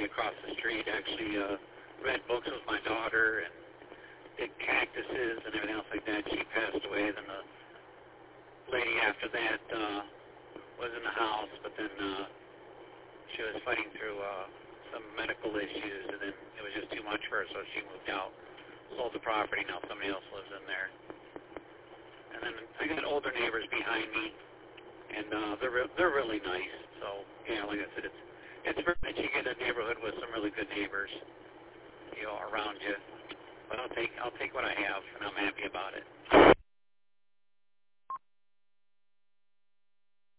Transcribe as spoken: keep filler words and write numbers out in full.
lady across the street actually uh, read books with my daughter and did cactuses and everything else like that. She passed away. Then the lady after that uh, was in the house, but then uh, she was fighting through uh, some medical issues, and then it was just too much for her, so she moved out, sold the property. Now somebody else lives in there. And then I got older neighbors behind me, and uh, they're re- they're really nice. So yeah, like I said, it's it's very nice. You get a neighborhood with some really good neighbors, you know, around you. But I'll take I'll take what I have, and I'm happy about it.